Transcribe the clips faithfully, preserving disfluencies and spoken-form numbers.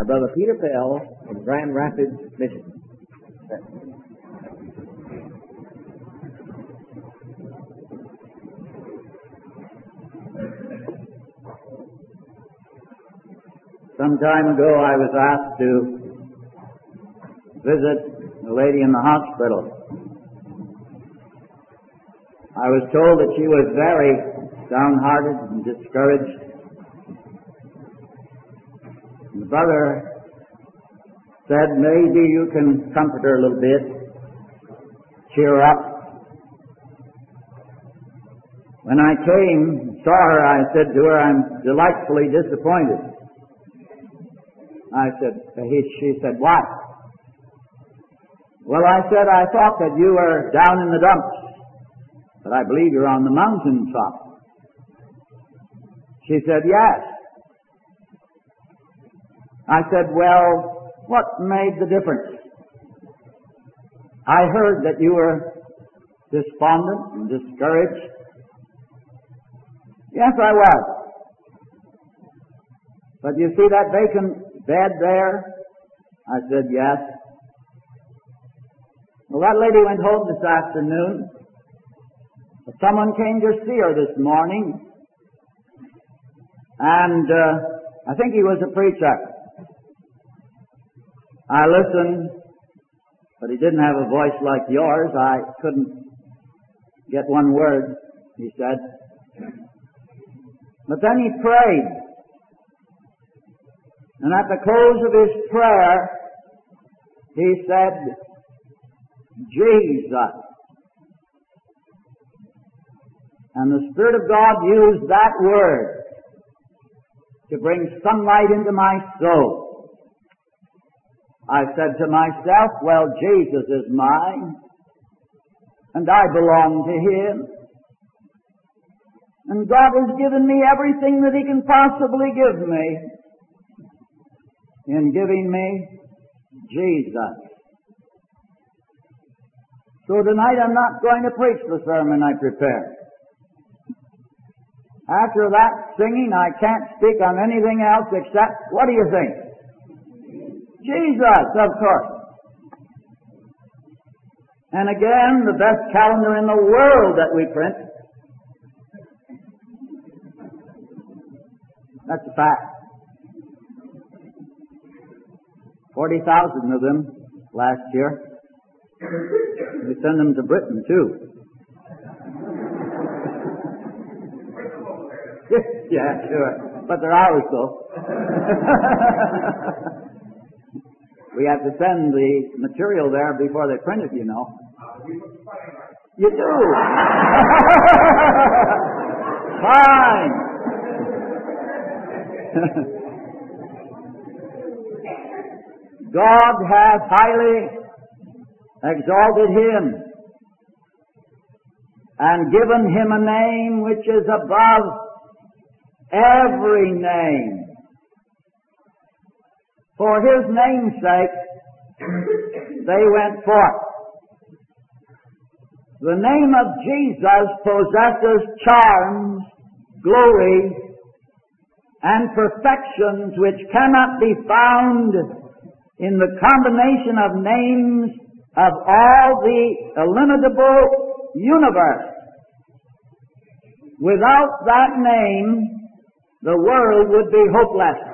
Our brother Peter Pell from Grand Rapids, Michigan. Some time ago I was asked to visit a lady in the hospital. I was told that she was very downhearted and discouraged. The brother said, maybe you can comfort her a little bit, cheer her up. When I came, saw her, I said to her, I'm delightfully disappointed. I said, she said, why? Well, I said, I thought that you were down in the dumps, but I believe you're on the mountain top. She said, yes. I said, well, what made the difference? I heard that you were despondent and discouraged. Yes, I was. But you see that vacant bed there? I said, yes. Well, that lady went home this afternoon. Someone came to see her this morning, and uh, I think he was a preacher. I listened, but he didn't have a voice like yours. I couldn't get one word, he said. But then he prayed. And at the close of his prayer, he said, Jesus. And the Spirit of God used that word to bring sunlight into my soul. I said to myself, well, Jesus is mine, and I belong to Him. And God has given me everything that He can possibly give me in giving me Jesus. So tonight I'm not going to preach the sermon I prepared. After that singing, I can't speak on anything else except, what do you think? Jesus, of course. And again, the best calendar in the world that we print. That's a fact. forty thousand of them last year. We send them to Britain, too. Yeah, sure. But they're ours, though. We have to send the material there before they print it, you know. You do. Fine. God hath highly exalted him and given him a name which is above every name. For his name's sake, they went forth. The name of Jesus possesses charms, glory, and perfections which cannot be found in the combination of names of all the illimitable universe. Without that name, the world would be hopeless.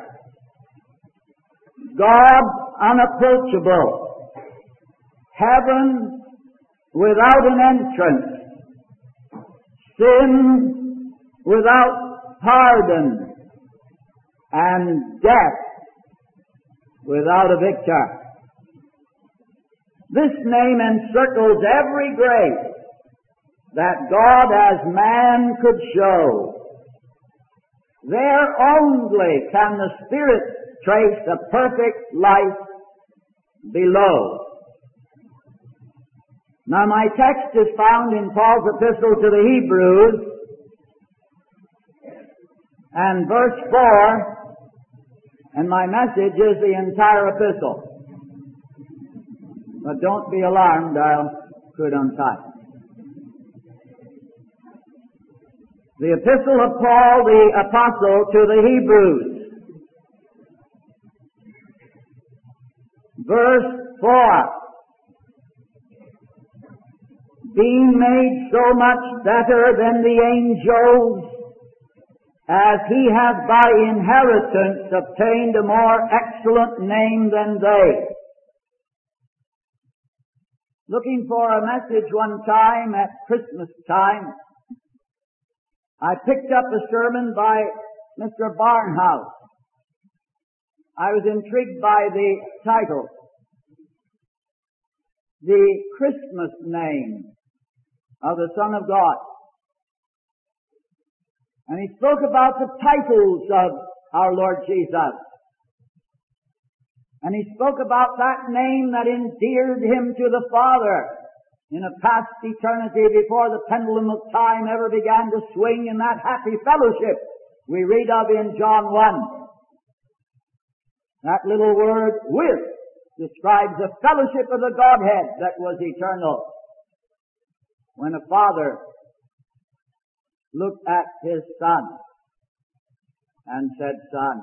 God unapproachable, heaven without an entrance, sin without pardon, and death without a victor. This name encircles every grace that God as man could show. There only can the Spirit trace a perfect life below. Now my text is found in Paul's epistle to the Hebrews, and verse four, and my message is the entire epistle. But don't be alarmed, I'll put untie. The epistle of Paul the apostle to the Hebrews. Verse four. Being made so much better than the angels, as he hath by inheritance obtained a more excellent name than they. Looking for a message one time at Christmas time, I picked up a sermon by Mister Barnhouse. I was intrigued by the title, The Christmas Name of the Son of God. And he spoke about the titles of our Lord Jesus. And he spoke about that name that endeared him to the Father in a past eternity before the pendulum of time ever began to swing in that happy fellowship we read of in John one. That little word, with, describes the fellowship of the Godhead that was eternal. When a father looked at his son and said, Son.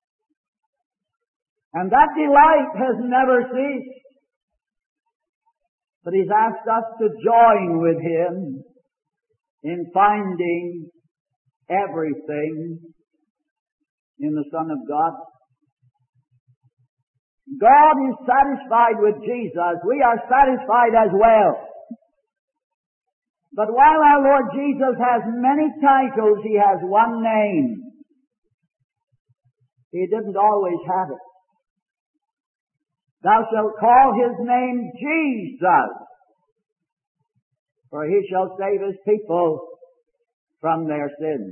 And that delight has never ceased. But he's asked us to join with him in finding everything in the Son of God. God is satisfied with Jesus. We are satisfied as well. But while our Lord Jesus has many titles, he has one name. He didn't always have it. Thou shalt call his name Jesus, for he shall save his people from their sins.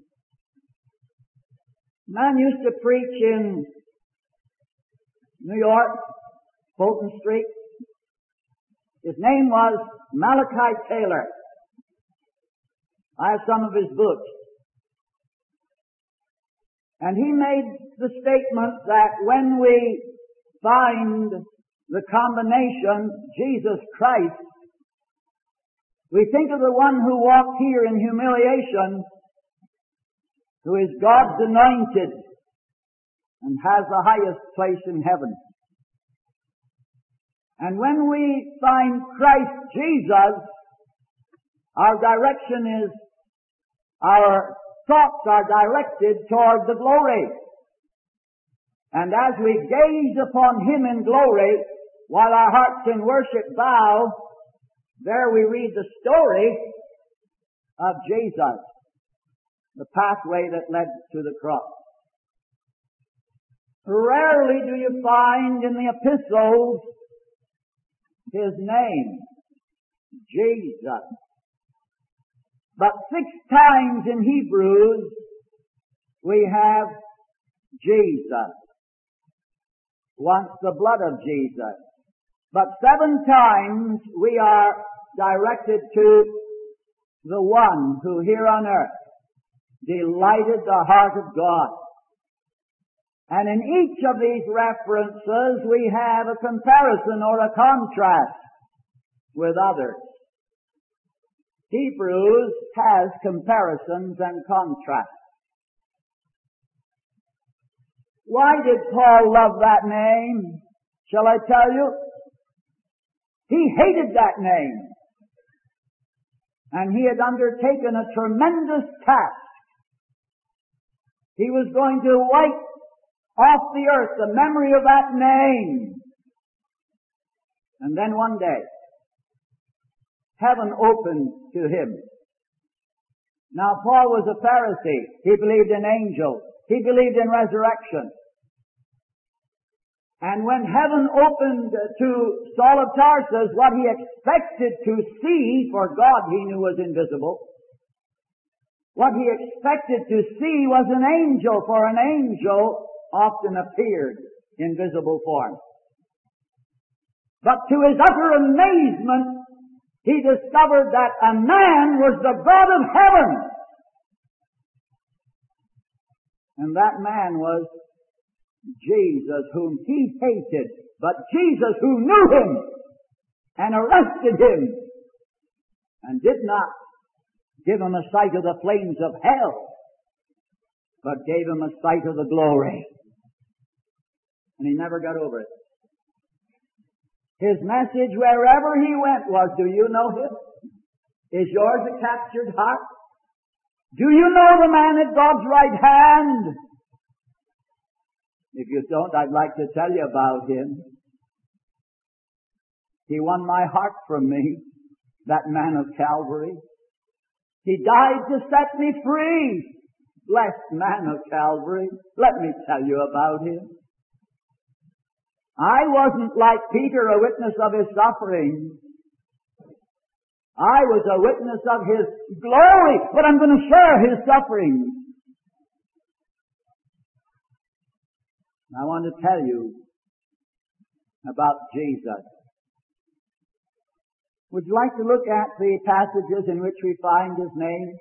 A man used to preach in New York, Fulton Street. His name was Malachi Taylor. I have some of his books. And he made the statement that when we find the combination Jesus Christ, we think of the one who walked here in humiliation, who is God's anointed and has the highest place in heaven. And when we find Christ Jesus, our direction is, our thoughts are directed toward the glory. And as we gaze upon him in glory, while our hearts in worship bow, there we read the story of Jesus, the pathway that led to the cross. Rarely do you find in the epistles his name, Jesus. But six times in Hebrews we have Jesus. Once the blood of Jesus. But seven times we are directed to the one who here on earth delighted the heart of God. And in each of these references we have a comparison or a contrast with others. Hebrews has comparisons and contrasts. Why did Paul love that name? Shall I tell you? He hated that name. And he had undertaken a tremendous task. He was going to wipe off the earth the memory of that name. And then one day, heaven opened to him. Now, Paul was a Pharisee. He believed in angels. He believed in resurrection. And when heaven opened to Saul of Tarsus, what he expected to see, for God he knew was invisible, what he expected to see was an angel, for an angel often appeared in visible form. But to his utter amazement, he discovered that a man was the God of heaven. And that man was Jesus, whom he hated, but Jesus who knew him and arrested him and did not give him a sight of the flames of hell, but gave him a sight of the glory. And he never got over it. His message wherever He went was, do you know Him? Is yours a captured heart? Do you know the man at God's right hand? If you don't, I'd like to tell you about him. He won my heart from me, that man of Calvary. He died to set me free. Blessed man of Calvary. Let me tell you about him. I wasn't like Peter, a witness of his suffering. I was a witness of his glory, but I'm going to share his suffering. I want to tell you about Jesus. Would you like to look at the passages in which we find his name?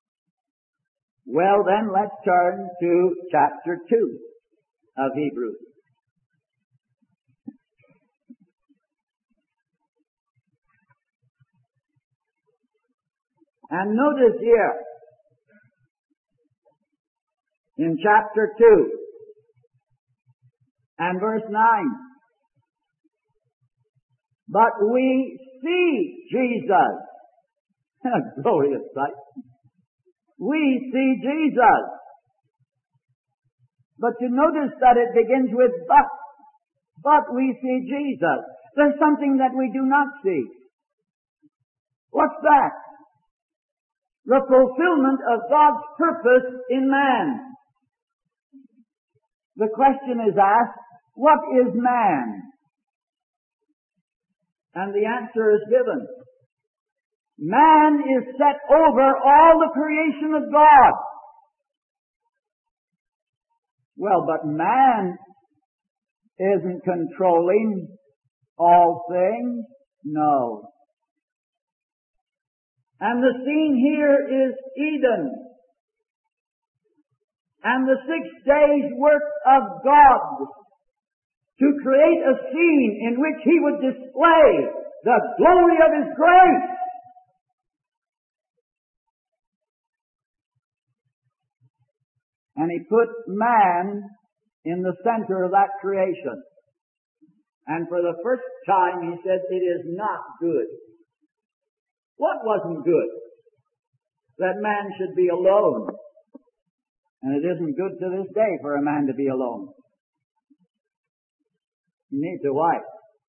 Well then, let's turn to chapter two of Hebrews. And notice here, in chapter two and verse nine, but we see Jesus. A glorious sight. We see Jesus. But you notice that it begins with but. But we see Jesus. There's something that we do not see. What's that? The fulfillment of God's purpose in man. The question is asked, what is man? And the answer is given. Man is set over all the creation of God. Well, but man isn't controlling all things. No. And the scene here is Eden. And the six days' work of God to create a scene in which He would display the glory of His grace. And He put man in the center of that creation. And for the first time He said, it is not good. What wasn't good? That man should be alone. And it isn't good to this day for a man to be alone. He needs a wife.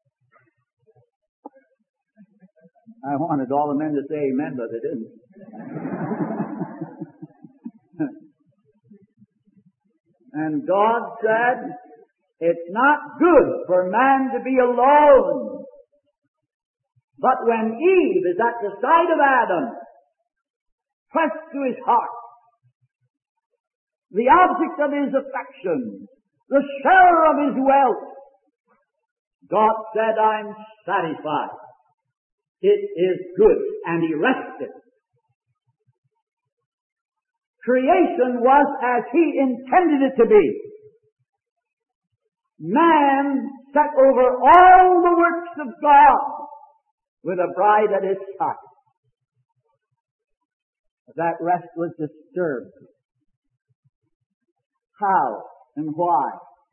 I wanted all the men to say amen, but they didn't. And God said, it's not good for man to be alone. But when Eve is at the side of Adam, pressed to his heart, the object of his affection, the sharer of his wealth, God said, I'm satisfied. It is good. And He rested. Creation was as He intended it to be. Man set over all the works of God with a bride at his side. That rest was disturbed. How and why?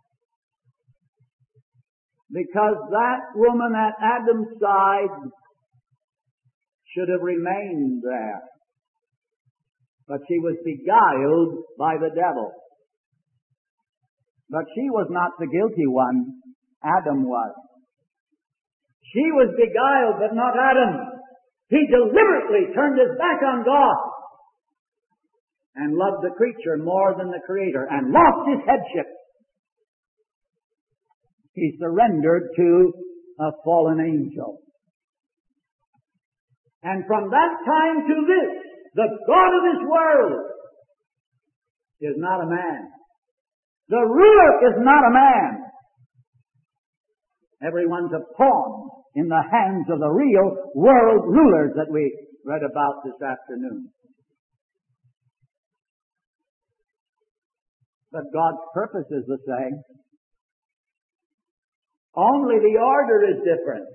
Because that woman at Adam's side should have remained there. But she was beguiled by the devil. But she was not the guilty one. Adam was. She was beguiled, but not Adam. He deliberately turned his back on God and loved the creature more than the Creator and lost his headship. He surrendered to a fallen angel. And from that time to this, the God of this world is not a man. The ruler is not a man. Everyone's a pawn in the hands of the real world rulers that we read about this afternoon. But God's purpose is the same. Only the order is different.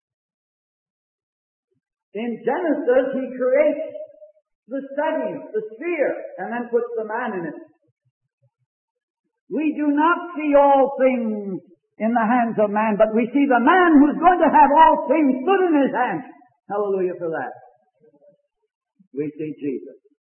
In Genesis, He creates the setting, the sphere, and then puts the man in it. We do not see all things in the hands of man, but we see the man who's going to have all things put in his hands. Hallelujah for that. We see Jesus.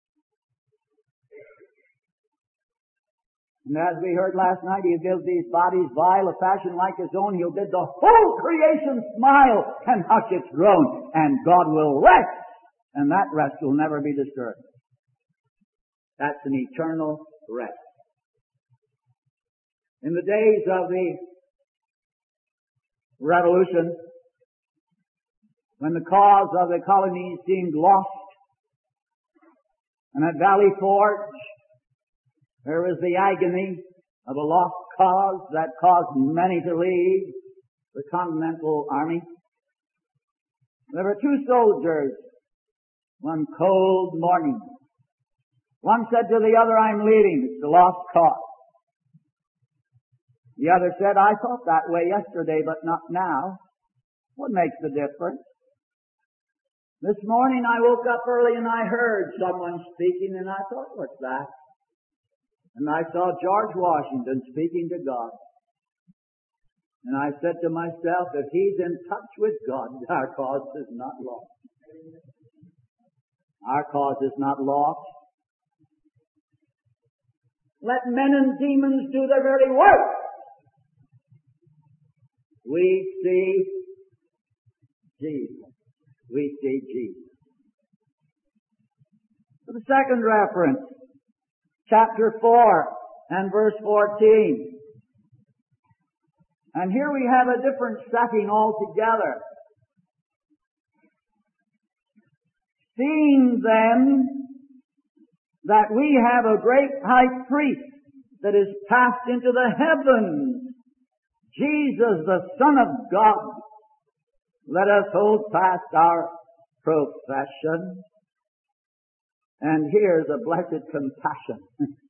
And as we heard last night, He'll build these bodies vile, a fashion like His own. He'll bid the whole creation smile and hush its groan. And God will rest. And that rest will never be disturbed. That's an eternal rest. In the days of the Revolution, when the cause of the colonies seemed lost, and at Valley Forge, there was the agony of a lost cause that caused many to leave the Continental Army. There were two soldiers one cold morning. One said to the other, I'm leaving. It's a lost cause. The other said, I thought that way yesterday, but not now. What makes the difference? This morning I woke up early and I heard someone speaking and I thought, what's that? And I saw George Washington speaking to God. And I said to myself, if he's in touch with God, our cause is not lost. Our cause is not lost. Let men and demons do their very work. We see Jesus. We see Jesus. For the second reference, chapter four and verse fourteen. And here we have a different setting altogether. Seeing then that we have a great high priest that is passed into the heavens, Jesus, the Son of God, let us hold fast our profession. And here's a blessed compassion.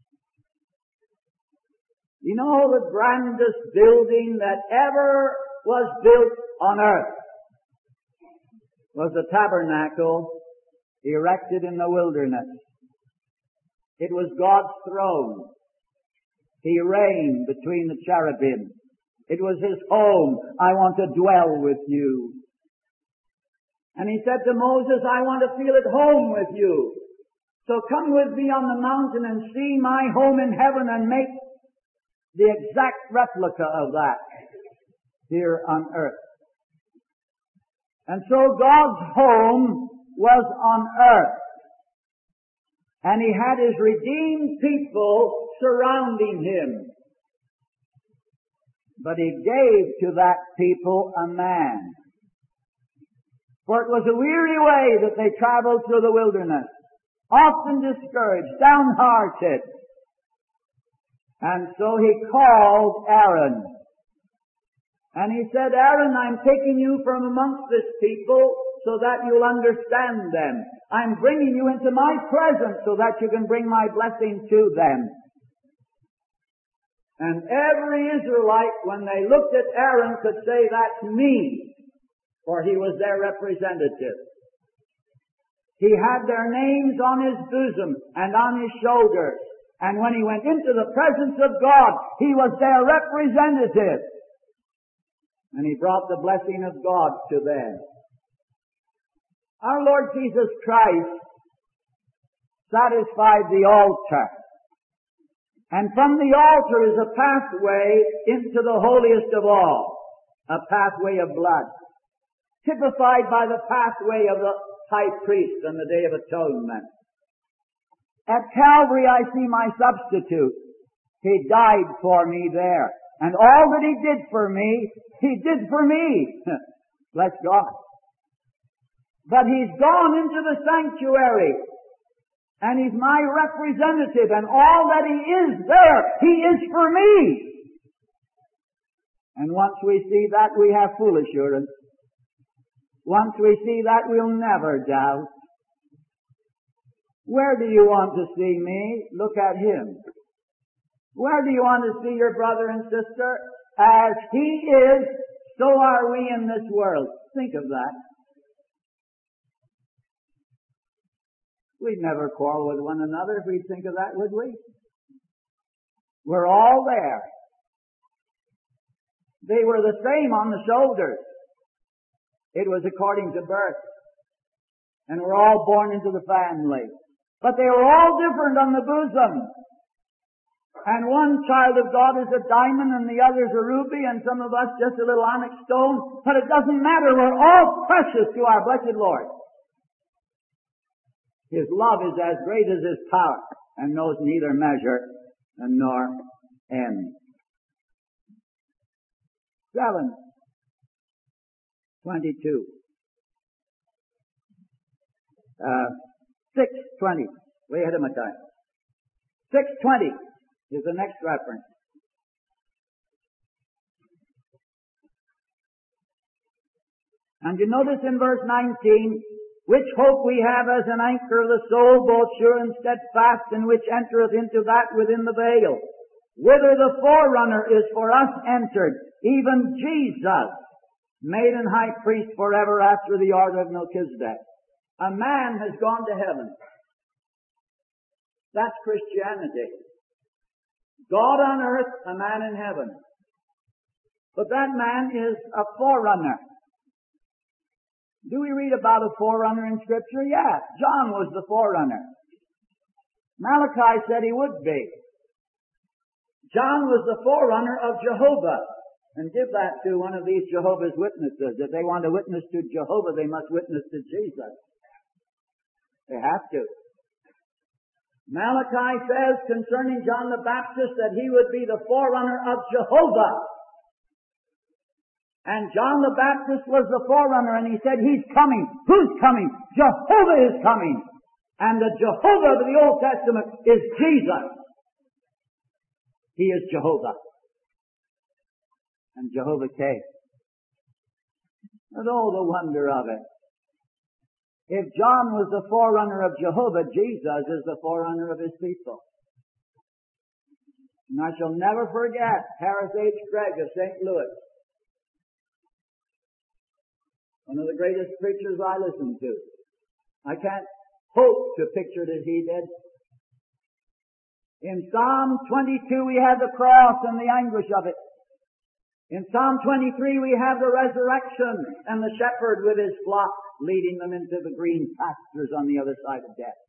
You know, the grandest building that ever was built on earth was the tabernacle erected in the wilderness. It was God's throne. He reigned between the cherubim. It was His home. I want to dwell with you. And He said to Moses, I want to feel at home with you. So come with me on the mountain and see my home in heaven and make the exact replica of that here on earth. And so God's home was on earth. And He had His redeemed people surrounding Him. But He gave to that people a man. For it was a weary way that they traveled through the wilderness, often discouraged, downhearted. And so He called Aaron. And He said, Aaron, I'm taking you from amongst this people so that you'll understand them. I'm bringing you into my presence so that you can bring my blessing to them. And every Israelite, when they looked at Aaron, could say, that's me, for he was their representative. He had their names on his bosom and on his shoulders. And when he went into the presence of God, he was their representative. And he brought the blessing of God to them. Our Lord Jesus Christ satisfied the altar. And from the altar is a pathway into the holiest of all. A pathway of blood. Typified by the pathway of the high priest on the Day of Atonement. At Calvary I see my substitute. He died for me there. And all that He did for me, He did for me. Bless God. But He's gone into the sanctuary. And He's my representative. And all that He is there, He is for me. And once we see that, we have full assurance. Once we see that, we'll never doubt. Where do you want to see me? Look at Him. Where do you want to see your brother and sister? As He is, so are we in this world. Think of that. We'd never quarrel with one another if we'd think of that, would we? We're all there. They were the same on the shoulders. It was according to birth. And were all born into the family. But they were all different on the bosom. And one child of God is a diamond and the other is a ruby and some of us just a little onyx stone. But it doesn't matter. We're all precious to our blessed Lord. His love is as great as His power and knows neither measure nor end. Seven. Twenty-two. Uh, six twenty. Way ahead of my time. Six twenty. Is the next reference. And you notice in verse nineteen, which hope we have as an anchor of the soul, both sure and steadfast, and which entereth into that within the veil, whither the forerunner is for us entered, even Jesus, made an high priest forever after the order of Melchizedek. A man has gone to heaven. That's Christianity. God on earth, a man in heaven. But that man is a forerunner. Do we read about a forerunner in Scripture? Yeah, John was the forerunner. Malachi said he would be. John was the forerunner of Jehovah. And give that to one of these Jehovah's Witnesses. If they want to witness to Jehovah, they must witness to Jesus. They have to. Malachi says concerning John the Baptist that he would be the forerunner of Jehovah. And John the Baptist was the forerunner, and he said, He's coming. Who's coming? Jehovah is coming. And the Jehovah of the Old Testament is Jesus. He is Jehovah. And Jehovah came. And oh, the wonder of it. If John was the forerunner of Jehovah, Jesus is the forerunner of His people. And I shall never forget Harris H. Gregg of Saint Louis. One of the greatest preachers I listened to. I can't hope to picture it as he did. In Psalm twenty-two we have the cross and the anguish of it. In Psalm twenty-three we have the resurrection and the shepherd with his flock leading them into the green pastures on the other side of death.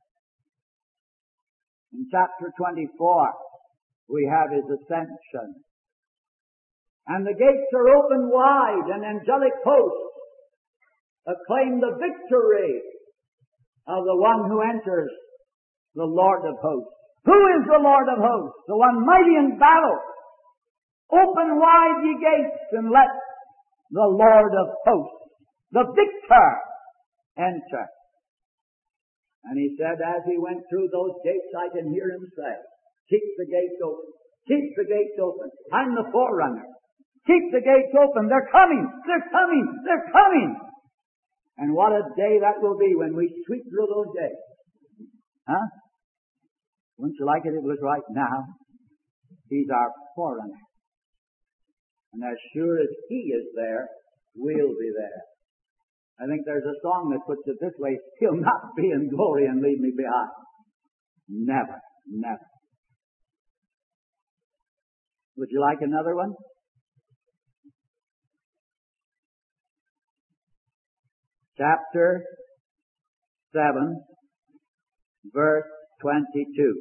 In chapter twenty-four we have His ascension. And the gates are open wide and angelic hosts acclaim the victory of the one who enters, the Lord of hosts. Who is the Lord of hosts? The one mighty in battle. Open wide ye gates and let the Lord of hosts, the victor, enter. And he said as he went through those gates, I can hear him say, keep the gates open. Keep the gates open. I'm the forerunner. Keep the gates open. They're coming. They're coming. They're coming. And what a day that will be when we sweep through those gates. Huh? Wouldn't you like it if it was right now? He's our forerunner. And as sure as He is there, we'll be there. I think there's a song that puts it this way, He'll not be in glory and leave me behind. Never, never. Would you like another one? Chapter seven, verse twenty-two.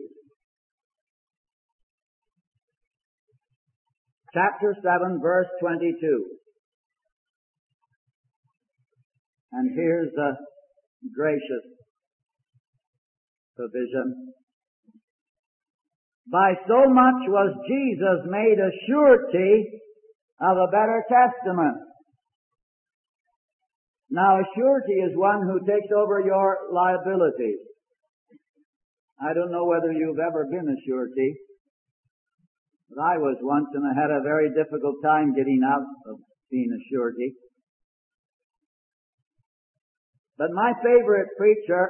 Chapter seven, verse twenty-two. And here's the gracious provision. By so much was Jesus made a surety of a better testament. Now, a surety is one who takes over your liabilities. I don't know whether you've ever been a surety, but I was once, and I had a very difficult time getting out of being a surety. But my favorite preacher,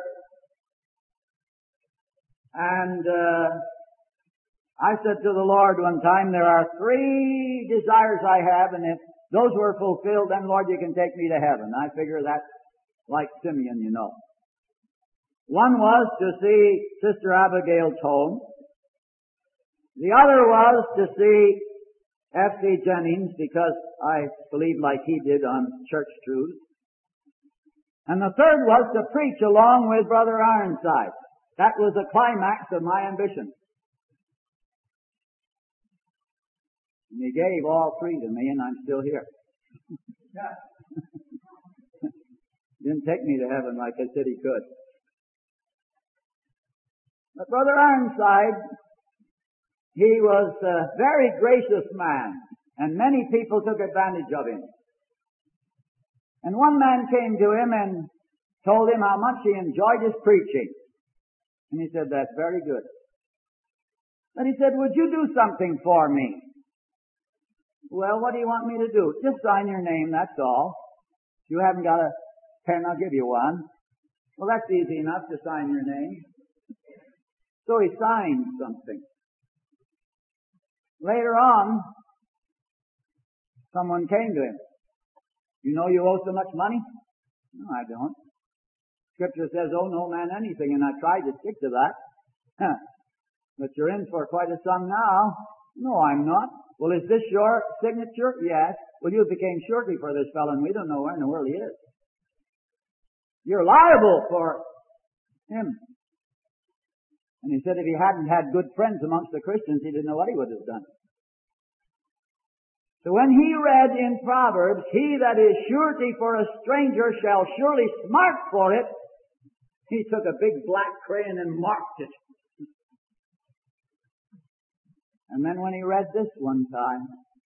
and uh, I said to the Lord one time, there are three desires I have, and if those were fulfilled, then Lord, you can take me to heaven. I figure that's like Simeon, you know. One was to see Sister Abigail's home. The other was to see F C Jennings because I believed like he did on church truths. And the third was to preach along with Brother Ironside. That was the climax of my ambition. And he gave all three to me, and I'm still here. Didn't take me to heaven like I said he could. But Brother Ironside, he was a very gracious man, and many people took advantage of him. And one man came to him and told him how much he enjoyed his preaching. And he said, that's very good. But he said, would you do something for me? Well, what do you want me to do? Just sign your name, that's all. If you haven't got a pen, I'll give you one. Well, that's easy enough to sign your name. So he signed something. Later on, someone came to him. You know you owe so much money? No, I don't. Scripture says, owe no man anything, and I tried to stick to that. Huh. But you're in for quite a sum now. No, I'm not. Well, is this your signature? Yes. Well, you became surety for this fellow, and we don't know where in the world he is. You're liable for him. And he said if he hadn't had good friends amongst the Christians, he didn't know what he would have done. So when he read in Proverbs, he that is surety for a stranger shall surely smart for it, he took a big black crayon and marked it. And then when he read this one time,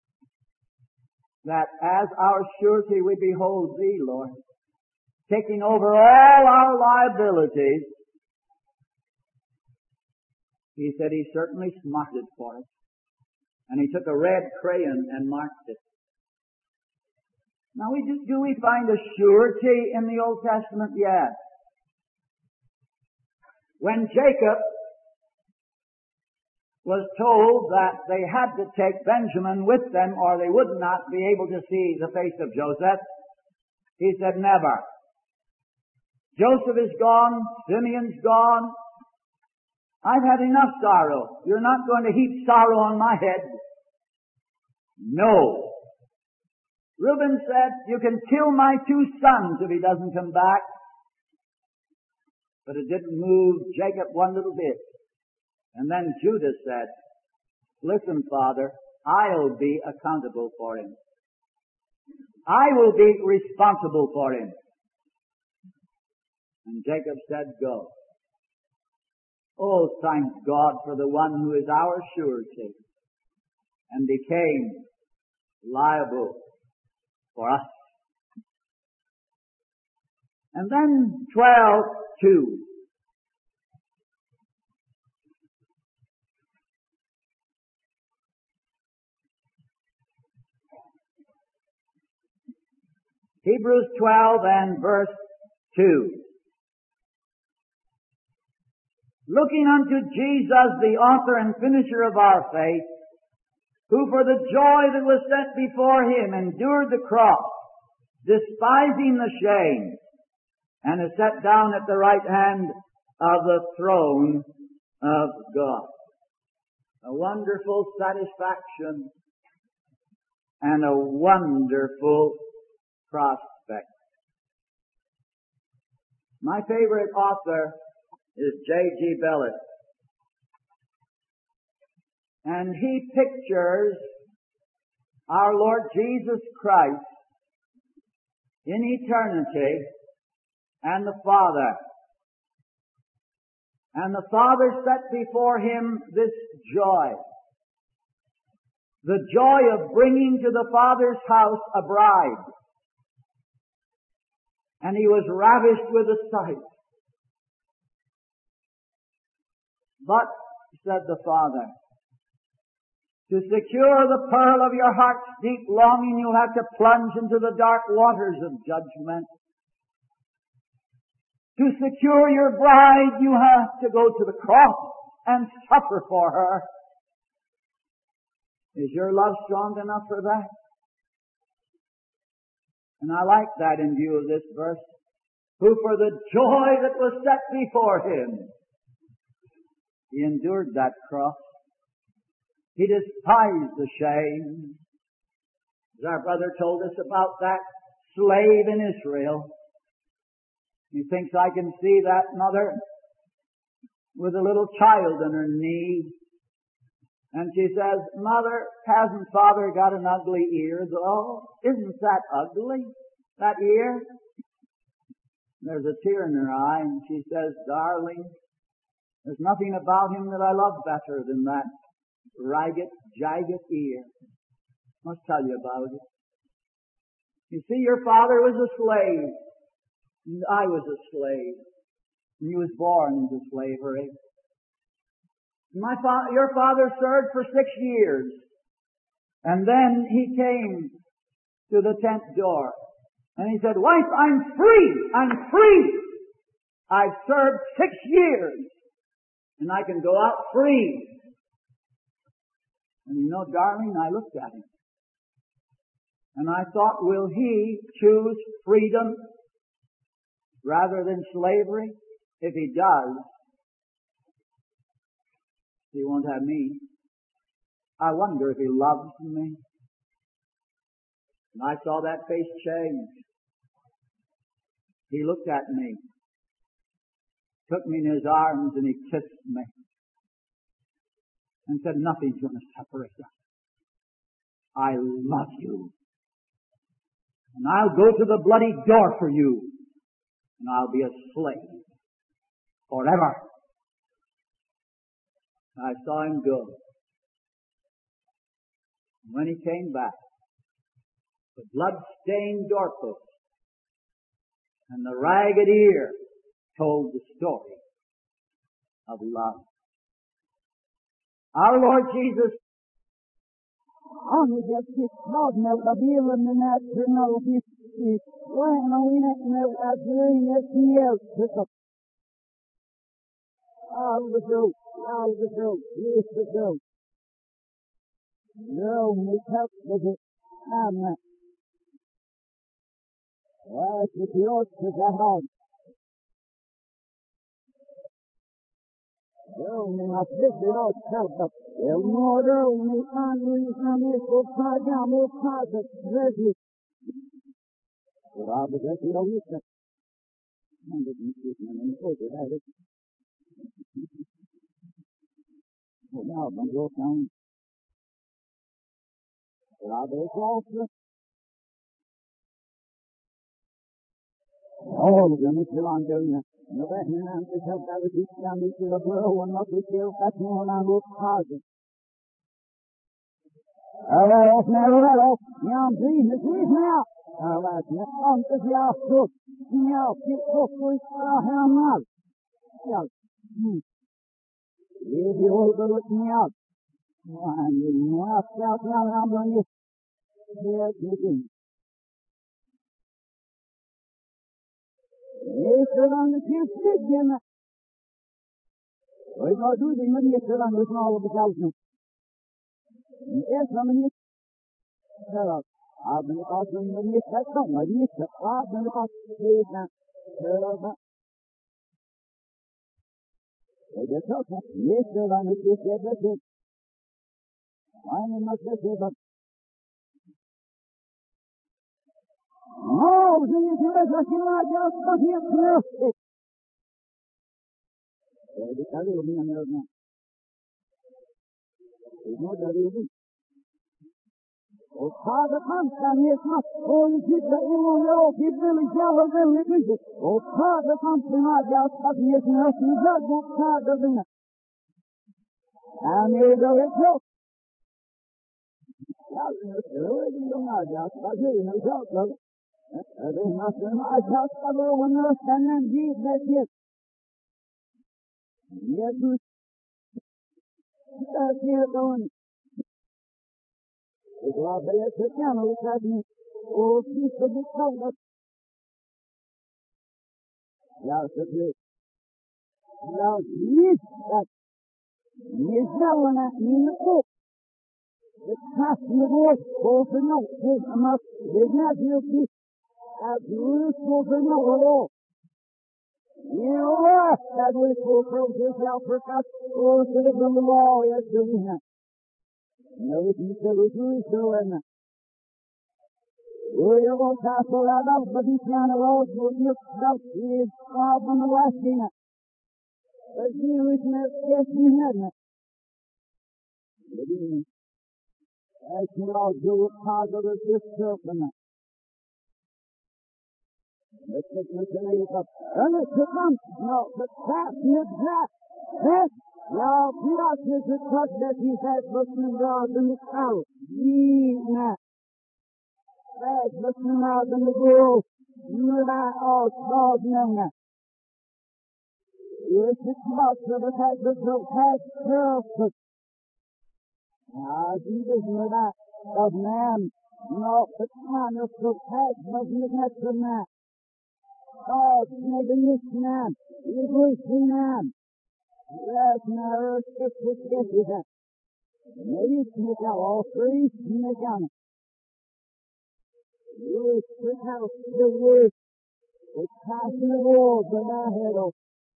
that as our surety we behold thee, Lord, taking over all our liabilities, he said he certainly smarted for it. And he took a red crayon and marked it. Now, we do, do we find a surety in the Old Testament? Yes. When Jacob was told that they had to take Benjamin with them or they would not be able to see the face of Joseph, he said, never. Joseph is gone, Simeon's gone. I've had enough sorrow. You're not going to heap sorrow on my head. No. Reuben said, you can kill my two sons if he doesn't come back. But it didn't move Jacob one little bit. And then Judah said, listen, Father, I'll be accountable for him. I will be responsible for him. And Jacob said, go. Oh, thank God for the one who is our surety and became liable for us. And then twelve two. Hebrews twelve and verse two. Looking unto Jesus, the author and finisher of our faith, who for the joy that was set before him endured the cross, despising the shame, and is set down at the right hand of the throne of God. A wonderful satisfaction and a wonderful prospect. My favorite author is J G Bellis. And he pictures our Lord Jesus Christ in eternity and the Father. And the Father set before him this joy. The joy of bringing to the Father's house a bride. And he was ravished with the sight. But, said the Father, to secure the pearl of your heart's deep longing, you'll have to plunge into the dark waters of judgment. To secure your bride, you have to go to the cross and suffer for her. Is your love strong enough for that? And I like that in view of this verse. Who for the joy that was set before him, he endured that cross. He despised the shame. As our brother told us about that slave in Israel, he thinks I can see that mother with a little child on her knee. And she says, Mother, hasn't Father got an ugly ear though? Isn't that ugly, that ear? There's a tear in her eye, and she says, Darling, there's nothing about him that I love better than that ragged, jagged ear. Must tell you about it. You see, your father was a slave, and I was a slave, and he was born into slavery. My fa- your father served for six years, and then he came to the tent door, and he said, Wife, I'm free! I'm free! I've served six years, and I can go out free. And you know, darling, I looked at him, and I thought, will he choose freedom rather than slavery? If he does, he won't have me. I wonder if he loves me. And I saw that face change. He looked at me, took me in his arms, and he kissed me, and said, nothing's going to separate us. I love you. And I'll go to the bloody door for you, and I'll be a slave forever. I saw him go. When he came back, the blood-stained doorpost and the ragged ear told the story of love. Our Lord Jesus, only just his blood melt the beer and the natural his his when I win it and I doing it else pick up. All the dope, all the dope, yes the dope. No, we help with it. I'm not. Why, it's yours to the house. No, we must lift it out, help us. El modo, we can't lose on this, we'll try down, we'll try to ready. Rob is at the ocean. And it is written in the book about it. Well, now, don't go down. Rob is also. Oh, the Mister Londonia. No, that man is helped out of this family to the borough and not to kill that one on those causes. Hello, hello, hello. Now, breathe, breathe now. All right, now, on to the house. Now, get close to his hell now. Yeah. Hmm. If you overlook me out, why, you know, out now, I'm going to get you. Yes, sir, on the chief stick, then. What do I do? They must get sir on this all of the thousand. Yes, I'm in it. Hello. I've been across the money, that's not my yes, sir. I've been across the place now. Hello. They just help us. Yes, sir, on the chief stick, that's it. I must have said that. No, the Israelites are not just but here to the study will be on there now. There's no study will be. Oh, Father, come, stand here, come. Oh, you keep that you will know, keep really jealous, really busy. Oh, Father, come, stand not just but here to us, you judge, oh, Father, the dinner. And here go it, go. Yeah, you're already not just but here, no doubt, brother. They must not just but when you're standing, deep, that's it. Yes, that's here going. It's a lot better to come, look at me. Oh, keep the big cover. Yeah, it's a good. Now, yes, that. Yes, that one, I mean the book. The past in the voice, both the note, there's a must, there's not your piece. That's useful to know at all. You know what? That was for progress, out for us. Oh, to the law, yes, doing that. No, you said it was so, and we are going to castle that up, but he's down the road, will you stop, he is far from the west, in it. But you is not guessing, isn't it? That's not do it, cause of the yourself, and it. Let's get the thing up. And it's a bump. No, but that's not that. That's now, not as a touch that he has listening God in the crowd. Ye not. That's listening out in the world. You're not all called now. Yes, it's not for the fact that the past perfect. Now, Jesus, you're not of man. No, but man of the past doesn't have to man. Oh, it's not in this man. It's this man. Yes, now, it's just what this is. Maybe sneak out all three, sneak out. You sneak out the word. It's passing the walls of my head off.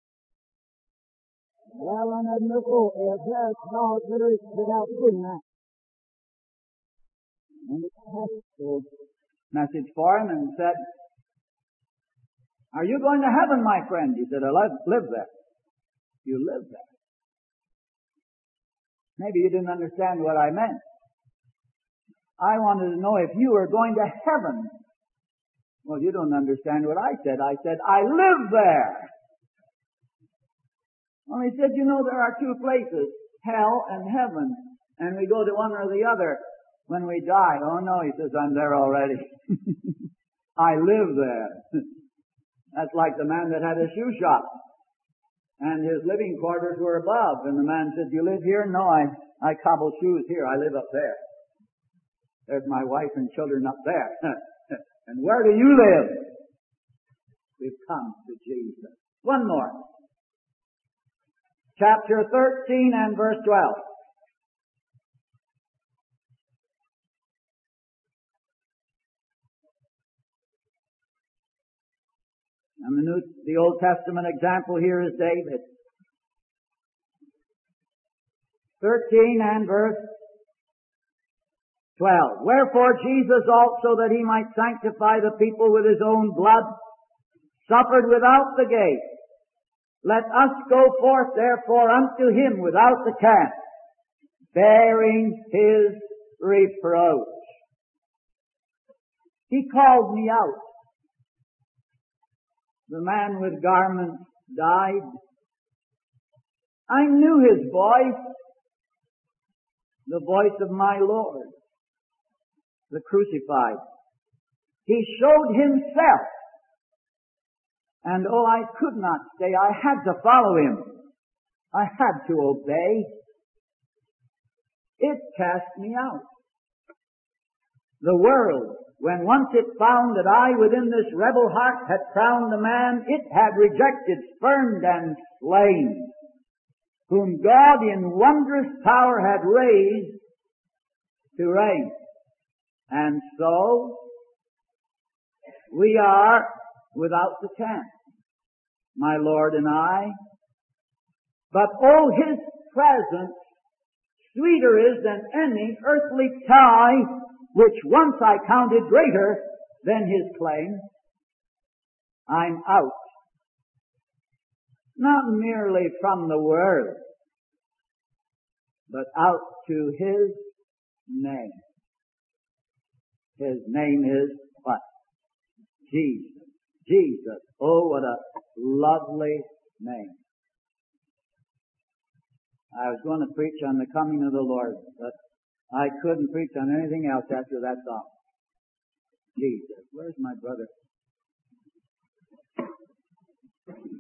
Well, I'm not no go. If there's no there is without doing that. And the pastor Message for him and said, "Are you going to heaven, my friend?" He said, "I live, live there." You live there. Maybe you didn't understand what I meant. I wanted to know if you were going to heaven. Well, you don't understand what I said. I said, I live there. Well, he said, you know, there are two places, hell and heaven. And we go to one or the other when we die. Oh, no, he says, I'm there already. I live there. That's like the man that had a shoe shop. And his living quarters were above. And the man said, you live here? No, I, I cobble shoes here. I live up there. There's my wife and children up there. And where do you live? We've come to Jesus. One more. Chapter thirteen and verse twelve. And the, New, the Old Testament example here is David. thirteen and verse twelve. Wherefore Jesus also, that he might sanctify the people with his own blood, suffered without the gate. Let us go forth therefore unto him without the camp, bearing his reproach. He called me out. The man with garments died. I knew his voice, the voice of my Lord, the crucified. He showed himself. And oh, I could not stay. I had to follow him. I had to obey. It cast me out. The world, when once it found that I within this rebel heart had crowned the man it had rejected, spurned, and slain, whom God in wondrous power had raised to reign. And so, we are without the camp, my Lord and I. But oh, his presence sweeter is than any earthly tie, which once I counted greater than his claim. I'm out. Not merely from the world, but out to his name. His name is what? Jesus. Jesus. Oh, what a lovely name. I was going to preach on the coming of the Lord, but I couldn't preach on anything else after that song. Jesus. Where's my brother?